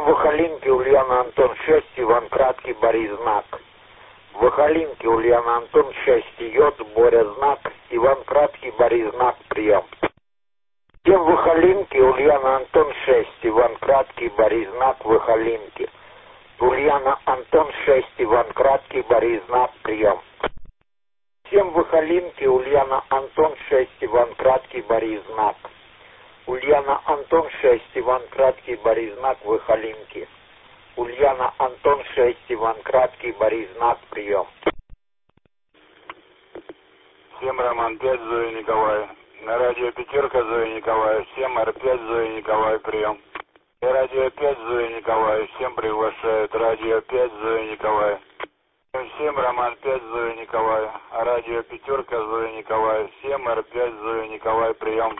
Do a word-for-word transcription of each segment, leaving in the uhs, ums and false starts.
Вахалинки Ульяна Антон шесть, Иван Краткий, Борис знак. Вахалинки Ульяна Антон шесть, Йод, Боря знак, Иван Краткий, Борис знак, прием. Всем Вахалинки Ульяна Антон шесть, Иван Краткий, Борис знак, Вахалинки. Ульяна Антон шесть, Иван Краткий, Борис знак, прием. Всем Вахалинки Ульяна Антон шесть, Иван Краткий, Борис знак. Ульяна Антон шесть, Иван Краткий, Борис знак, Вахалинки. Ульяна Антон шесть, Иван Краткий, Борис знак, прием. Всем Роман пять, Зоя Николай. На радио Пятерка, Зоя Николай. Всем Р пять, Зоя Николай, прием. И радио пять, Зоя Николай. Всем приглашают. Радио пять, Зоя Николай. Всем Роман пять, Зоя Николай. А радио Пятерка, Зоя Николай. Всем Р пять, Зоя Николай, прием.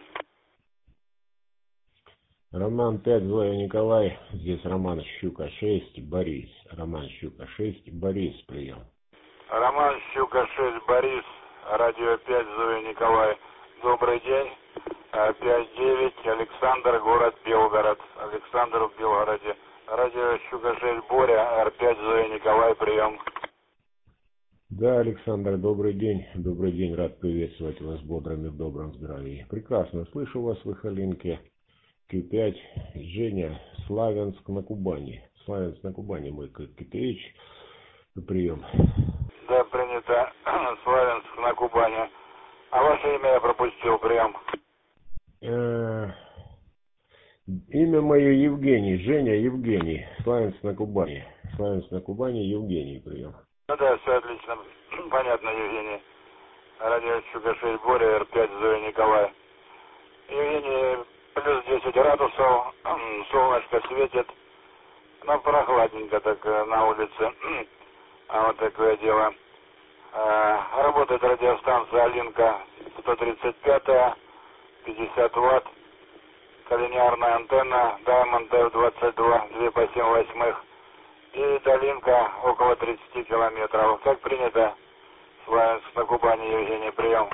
Роман пять, Зоя Николай. Здесь Роман Щука шесть, Борис. Роман Щука шесть, Борис, прием. Роман Щука шесть, Борис. Радио пять, Зоя Николай. Добрый день. пять девять, Александр, город Белгород. Александр в Белгороде. Радио Щука шесть, Боря. Р пять, Зоя Николай, прием. Да, Александр, добрый день. Добрый день. Рад приветствовать вас бодрым и в добром здравии. Прекрасно слышу вас в Вахалинке. Q пять, Женя, Славянск на Кубани. Славянск на Кубани, мой КТХ. Прием. Да, принято. Славянск на Кубани. А ваше имя я пропустил, прием. Э-э- имя мое Евгений, Женя Евгений. Славянск на Кубани. Славянск на Кубани, Евгений, прием. Ну да, все отлично. Понятно, Евгений. Радио Щука шесть, Боря, Р пять, Зоя Николай. Евгений, плюс десять градусов, солнышко светит, но прохладненько так на улице. А вот такое дело. А, работает радиостанция Алинка сто тридцать пять, пятьдесят ватт, коллинеарная антенна Diamond эф двадцать два, два по семь восьмых. И долинка около тридцати километров. Как принято, Славянск на Кубани, Евгений, прием.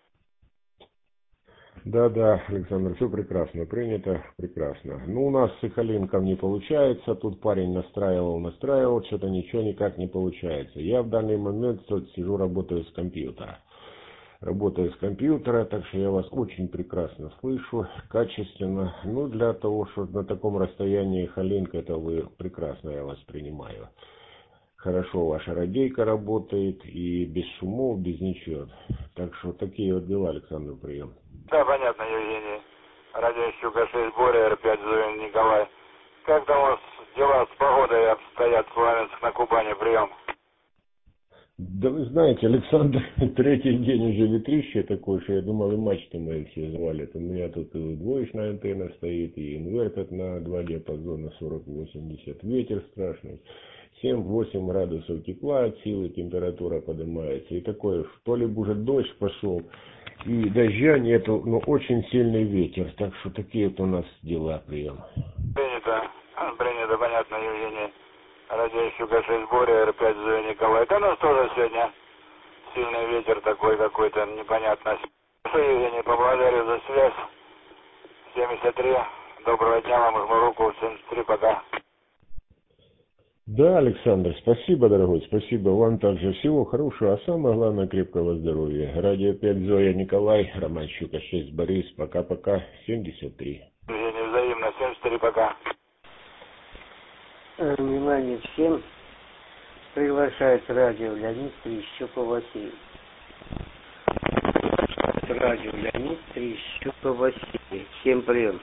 Да, да, Александр, все прекрасно принято, прекрасно. Ну, у нас с Сахалинком не получается, тут парень настраивал, настраивал, что-то ничего никак не получается. Я в данный момент тут сижу, работаю с компьютера. Работаю с компьютера, так что я вас очень прекрасно слышу, качественно. Ну, для того, что на таком расстоянии Халинка, это вы прекрасно, я вас принимаю. Хорошо ваша радейка работает, и без шумов, без ничего. Так что такие вот дела, Александр, прием. Да, понятно, Евгений. Радио Щука шесть, Боря, Р пять, Зоя Николай. Как там у вас дела с погодой обстоят, Славянск на Кубани, прием? Да вы знаете, Александр, третий день уже ветрище такое, что я думал, и мачты мои все завалят. У меня тут и двоечная антенна стоит, и инвертор на два диапазона сорок восемьдесят. Ветер страшный. семь-восемь градусов тепла от силы, температура поднимается. И такое, то ли уже дождь пошел, и дождя нету, но очень сильный ветер. Так что такие вот у нас дела, прием. Принято, принято, понятно, Евгений. Радио Щука шесть, Боря, Р пять, Зоя Николай. Да у нас тоже сегодня сильный ветер такой какой-то, непонятно. Евгений, поблагодарю за связь. семьдесят три. Доброго дня вам, жму руку. семьдесят три, пока. Да, Александр, спасибо, дорогой, спасибо. Вам также всего хорошего, а самое главное, крепкого здоровья. Радио пять, Зоя Николай, Роман Щука шесть, Борис. Пока-пока. семьдесят три. Евгений, взаимно. семьдесят три, пока. Внимание всем. Приглашает радио Леонид Трещуков Василий. Радио Леонид Трещуков Василий. Всем прием.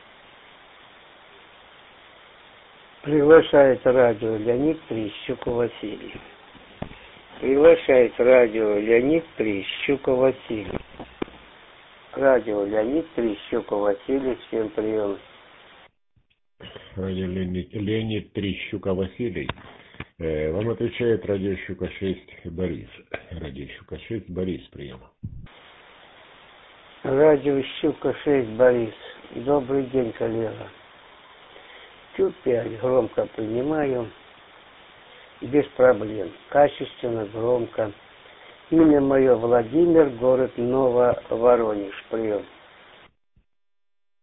Приглашает радио Леонид Трещуков Василий. Приглашает радио Леонид Трещуков Василий. Радио Леонид Трещуков Василий. Всем прием. Радио Леонид, Леонид Трещука Василий. Э, вам отвечает радио Щука шесть, Борис. Радио Щука шесть, Борис, прием. Радио Щука шесть, Борис. Добрый день, коллега. Q пять громко принимаю. Без проблем. Качественно, громко. Имя мое Владимир, город Нововоронеж. Прием.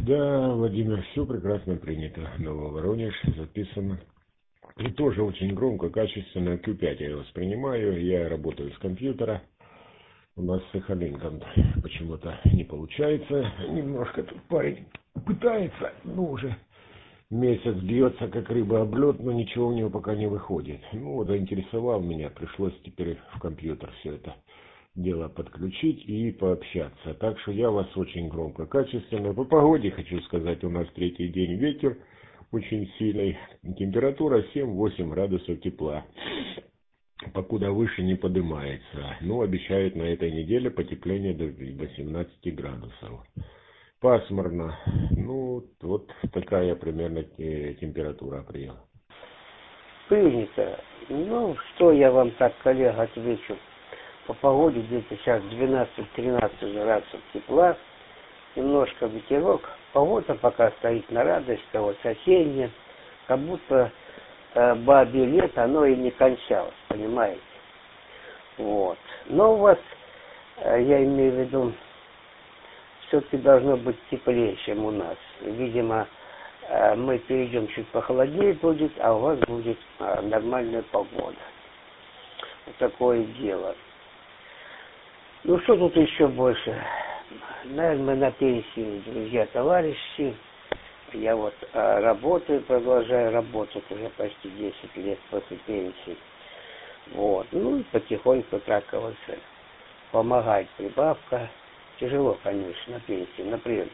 Да, Владимир, все прекрасно принято. Нововоронеж записано. И тоже очень громко, качественно. кью пять я воспринимаю. Я работаю с компьютера. У нас с Сахалинком почему-то не получается. Немножко тут парень пытается, ну уже месяц бьется, как рыба об лед, но ничего у него пока не выходит. Ну, вот заинтересовал меня, пришлось теперь в компьютер все это дело подключить и пообщаться. Так что я вас очень громко, качественно. По погоде хочу сказать, у нас третий день ветер очень сильный. Температура семь-восемь градусов тепла. Покуда выше не поднимается. Ну, обещают на этой неделе потепление до восемнадцати градусов. Пасмурно. Ну, вот такая примерно температура апреля. Принято. Ну, что я вам так, коллега, отвечу. По погоде где-то сейчас двенадцать-тринадцать градусов тепла. Немножко ветерок. Погода пока стоит на радость, вот осенняя. Как будто э, бабье лето, оно и не кончалось, понимаете? Вот. Но у вас, э, я имею в виду, все-таки должно быть теплее, чем у нас. Видимо, э, мы перейдем чуть похолоднее будет, а у вас будет э, нормальная погода. Вот такое дело. Ну, что тут еще больше? Наверное, мы на пенсии, друзья, товарищи. Я вот а, работаю, продолжаю работать уже почти десять лет после пенсии. Вот. Ну, и потихоньку так вот помогать прибавка. Тяжело, конечно, на пенсии, на приеме.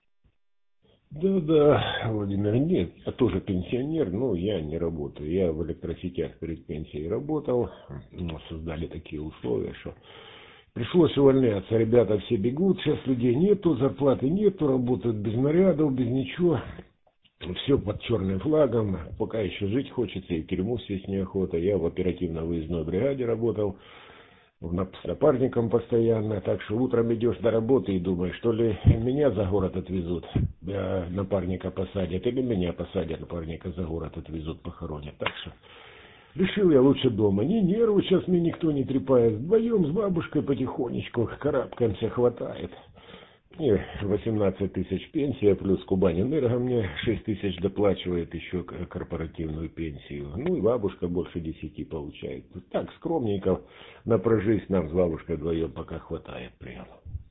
Да-да, Владимир, нет, я тоже пенсионер, но я не работаю. Я в электросетях перед пенсией работал. Ну, создали такие условия, что пришлось увольняться. Ребята все бегут, сейчас людей нету, зарплаты нету, работают без нарядов, без ничего. Все под черным флагом. Пока еще жить хочется, и в тюрьму сесть неохота. Я в оперативно-выездной бригаде работал, с напарником постоянно. Так что утром идешь до работы и думаешь, что ли меня за город отвезут, напарника посадят, или меня посадят, напарника за город отвезут, похоронят. Так что решил я лучше дома. Не нервы, сейчас мне никто не трепает. Вдвоем с бабушкой потихонечку карабкаемся, хватает. Мне восемнадцать тысяч пенсия, плюс Кубань-Энерго мне шесть тысяч доплачивает еще корпоративную пенсию. Ну и бабушка больше десяти получает. Так, скромненько на прожить нам с бабушкой вдвоем пока хватает прямо.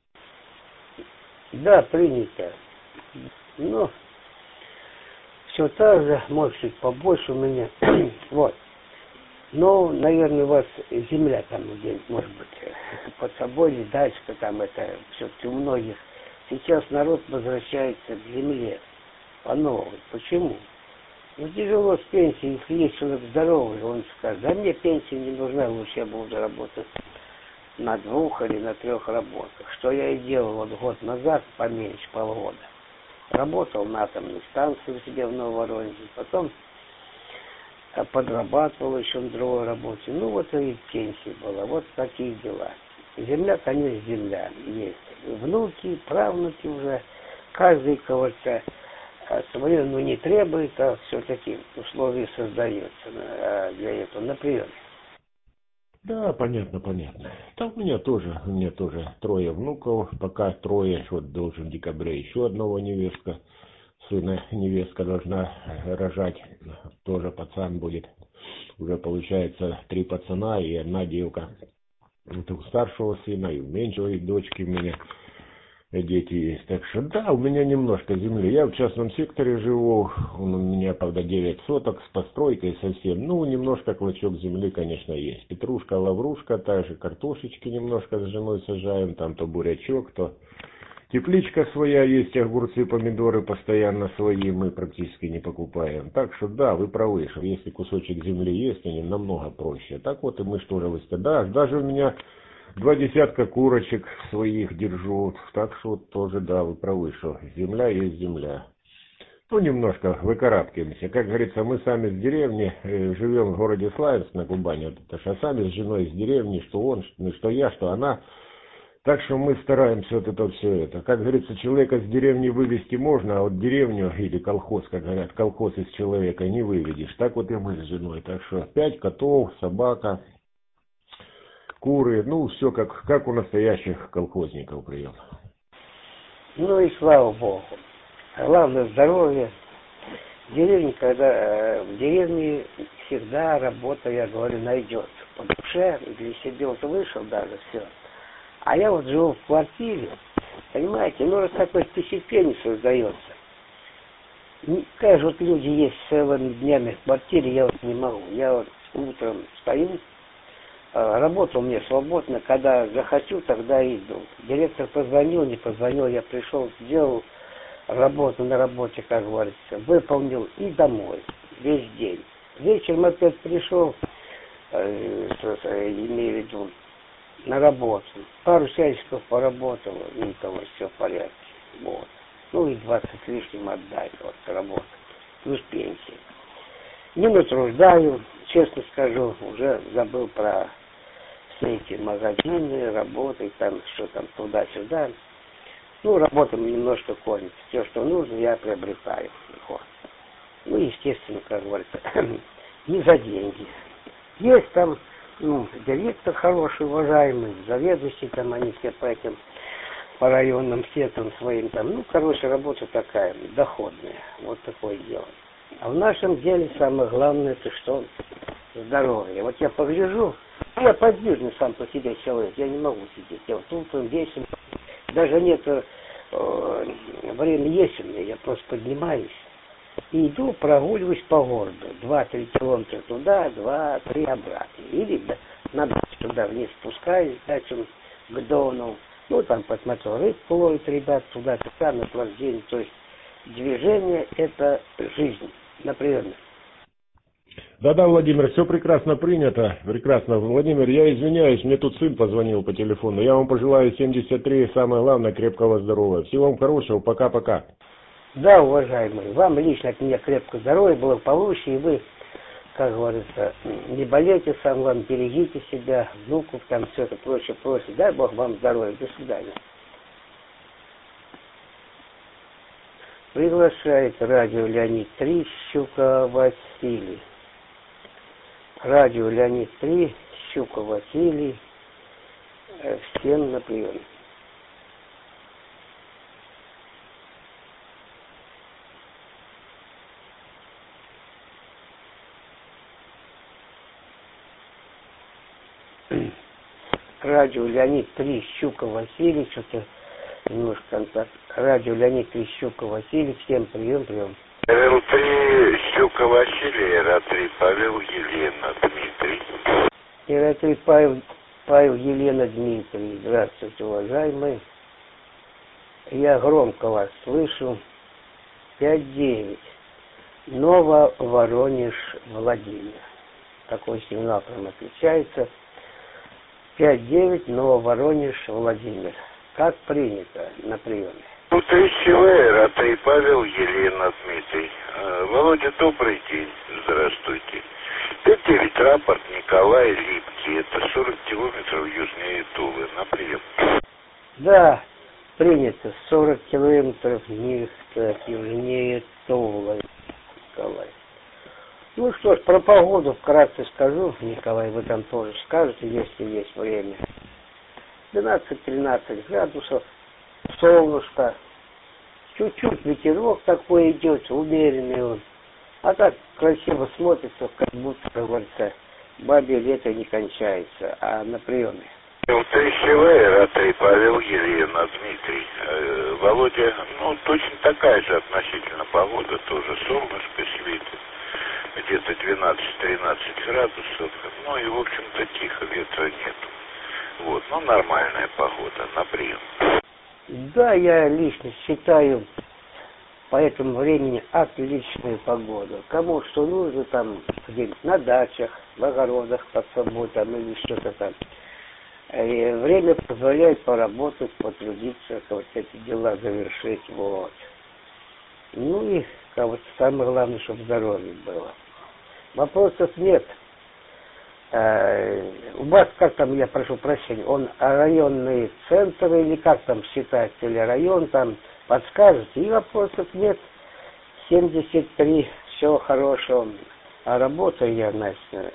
Да, принято. Ну, все так же, может чуть побольше у меня. Вот. Ну, наверное, у вас земля там где-нибудь, может быть, под собой, или дальше, там это все-таки у многих. Сейчас народ возвращается к земле по новой. Почему? Ну, тяжело с пенсией, если есть человек здоровый, он скажет, да мне пенсия не нужна, лучше я буду работать на двух или на трех работах. Что я и делал вот год назад, поменьше, полгода. Работал на атомной станции у себя в Нововоронеже, потом подрабатывал еще на другой работе. Ну, вот и пенсия была. Вот такие дела. Земля, конечно, земля есть. Внуки, правнуки уже. Каждый кого-то свое, ну, не требует, а все-таки условия создаются для этого. Например. Да, понятно, понятно. Там у меня тоже, у меня тоже трое внуков, пока трое, вот должен в декабре еще одного невестка. Сына невестка должна рожать, тоже пацан будет. Уже получается три пацана и одна девка. Это у старшего сына и у меньшего дочки у меня дети есть. Так что да, у меня немножко земли. Я в частном секторе живу, у меня, правда, девять соток с постройкой совсем. Ну, немножко клочок земли, конечно, есть. Петрушка, лаврушка, также картошечки немножко с женой сажаем, там то бурячок, то... Тепличка своя есть, огурцы, помидоры постоянно свои, мы практически не покупаем. Так что да, вы правы, что если кусочек земли есть, они намного проще. Так вот и мы что же выставляем. Да, даже у меня два десятка курочек своих держу. Так что вот тоже, да, вы правы, что земля есть земля. Ну, немножко выкарабкаемся. Как говорится, мы сами с деревни, э, живем в городе Славянск на Кубани, вот это, а сами с женой из деревни, что он, что я, что она. Так что мы стараемся вот это все это. Как говорится, человека с деревни вывести можно, а вот деревню или колхоз, как говорят, колхоз из человека не выведешь. Так вот и мы с женой. Так что пять котов, собака, куры, ну все как, как у настоящих колхозников прием. Ну и слава Богу. Главное здоровье. В деревне, когда в деревне всегда работа, я говорю, найдет. По душе, для себя вот вышел даже все. А я вот живу в квартире, понимаете, ну такое впечатление создается. Как же вот люди есть целыми днями в квартире, я вот не могу. Я вот утром стою, работа у меня свободна, когда захочу, тогда иду. Директор позвонил, не позвонил, я пришел, сделал работу на работе, как говорится, выполнил и домой, весь день. Вечером опять пришел, э, имею в виду, на работу. Пару часиков поработал, и того все в порядке. Вот. Ну и двадцать лишним отдать вот работу. Плюс пенсия. Не натруждаю, честно скажу, уже забыл про все эти магазины, работы, там, что там, туда-сюда. Ну, работа мне немножко кормит. Все, что нужно, я приобретаю. Вот. Ну, естественно, как говорится, не за деньги. Есть там, ну, директор хороший, уважаемый, заведующий, там они все по этим, по районным сетам своим там. Ну, короче, работа такая, доходная. Вот такое дело. А в нашем деле самое главное, это что? Здоровье. Вот я погляжу, я подвижный сам по себе человек, я не могу сидеть. Я вот утром весен, даже нет э, время есть у меня, я просто поднимаюсь и иду, прогуливаюсь по городу. Два-три километра туда, два-три обратно. Или да, на дачу туда вниз спускаюсь, дальше к Дону. Ну, там посмотрел, рыбку ловят ребят, туда-сюда, наслаждение. То есть движение – это жизнь, например. Да-да, Владимир, все прекрасно принято. Прекрасно. Владимир, я извиняюсь, мне тут сын позвонил по телефону. Я вам пожелаю семьдесят три, самое главное, крепкого здоровья. Всего вам хорошего, пока-пока. Да, уважаемый, вам лично от меня крепкого здоровья, благополучия, и вы, как говорится, не болейте, сам вам берегите себя, внуков, там все это прочее, прочее. Дай Бог вам здоровья. До свидания. Приглашает радио Леонид три, Щука Василий. Радио Леонид три, Щука Василий. Всем на прием. Радио Леонид три, Щука Василий. Что-то немножко контакт. Радио Леонид три, Щука Василий. Всем прием, прием. эр три, Щука Василий, эр три, Павел, Елена, Дмитрий. эр три, Павел, Павел, Елена, Дмитрий. Здравствуйте, уважаемые. Я громко вас слышу. пять девять. Ново-Воронеж, Владимир. Такой сигнал прям отличается. пять девять, Ново-Воронеж, Владимир. Как принято на приеме. Ну, три эр три, Павел, Елена, Дмитрий. Володя, добрый день. Здравствуйте. пять девять, рапорт Николай Липки. Это сорок километров южнее Тулы. На прием. Да, принято. сорок километров южнее Тулы. Николай. Ну что ж, про погоду вкратце скажу, Николай, вы там тоже скажете, если есть время. двенадцать-тринадцать градусов, солнышко, чуть-чуть ветерок такой идет, умеренный он. А так красиво смотрится, как будто, как говорится, бабье лето не кончается, а на приеме. три эр три, Павел, Елена, Дмитрий. Э, Володя, ну, точно такая же относительно погода, тоже солнышко светит. Где-то двенадцать-тринадцать градусов. Ну и, в общем-то, тихо, ветра нет. Вот, ну, нормальная погода, на прием. Да, я лично считаю по этому времени отличную погоду. Кому что нужно, там, где-нибудь на дачах, в огородах под собой, там, или что-то там. И время позволяет поработать, потрудиться, вот эти дела завершить, вот. Ну и, как вот, самое главное, чтобы здоровье было. Вопросов нет. Э, у вас, как там, я прошу прощения, он районный центр или как там считается, или район, там подскажете, и вопросов нет. семьдесят три, всего хорошего. А работаю я, значит,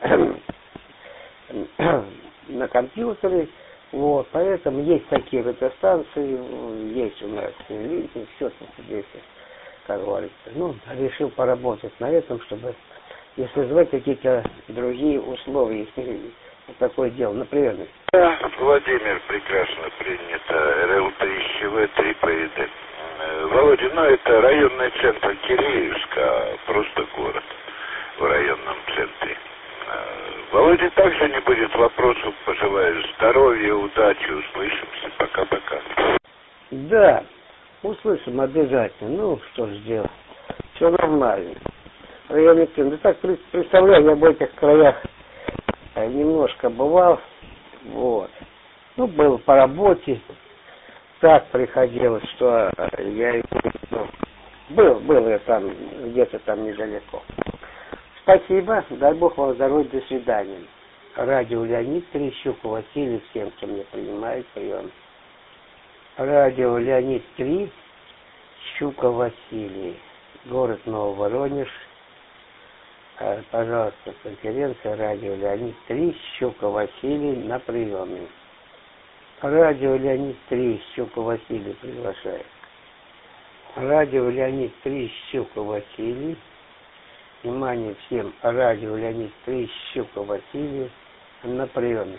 на компьютере, вот, поэтому есть такие радиостанции, есть у нас линки, все тут здесь. как говорится. Ну, решил поработать на этом, чтобы, если звать какие-то другие условия, если такое дело, например. Да, Владимир, прекрасно принято. эр эл тысяча вэ три пэ дэ. Володя, ну это районный центр Киреевска, а просто город в районном центре. Володя, также не будет вопросов, пожелаю здоровья, удачи, услышимся, пока-пока. Да, услышим обязательно, ну что ж делать, все нормально. Районный центр, да так представляю, я в этих краях немножко бывал, вот, ну был по работе, так приходилось, что я ну, был, был я там, где-то там недалеко. Спасибо, дай Бог вам здоровья, до свидания. Радио Леонид Трещук, Василий, всем, кто меня принимает, прием. Радио Леонид три, Щука Василий, город Нововоронеж. Пожалуйста, конференция Радио Леонид три, Щука Василий на приеме. Радио Леонид три, Щука Василий приглашает. Радио Леонид три, Щука Василий. Внимание всем, радио Леонид три, Щука Василий на приеме.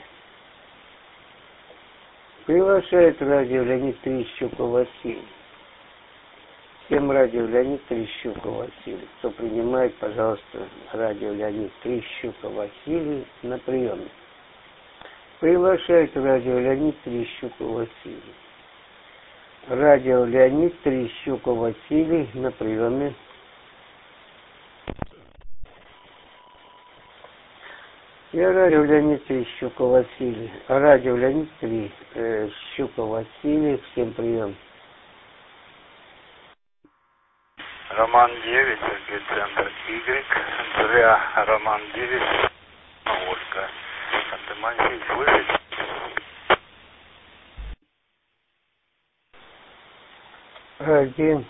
Приглашает радио Леонид три, Щука Василий. Всем радио Леонид три, Щука Василий. Кто принимает, пожалуйста, радио Леонид три, Щука Василий на приеме. Приглашает радио Леонид три, Щука Василий. Радио Леонид три, Щука Василий на приеме. Я радио Леонид три, Щука Василий. Радио Леонид три, э, Щука Василий. Всем прием. Роман девять, центр Y. Зря Роман девять. Ошка. Ханты-Мансийск, слышите? Один.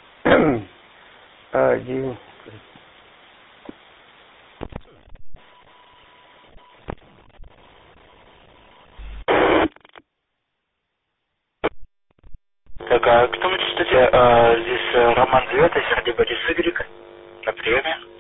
Один. Так, а кто вы читаете? А, здесь Роман девятый, Сергей Борис Y. На приеме.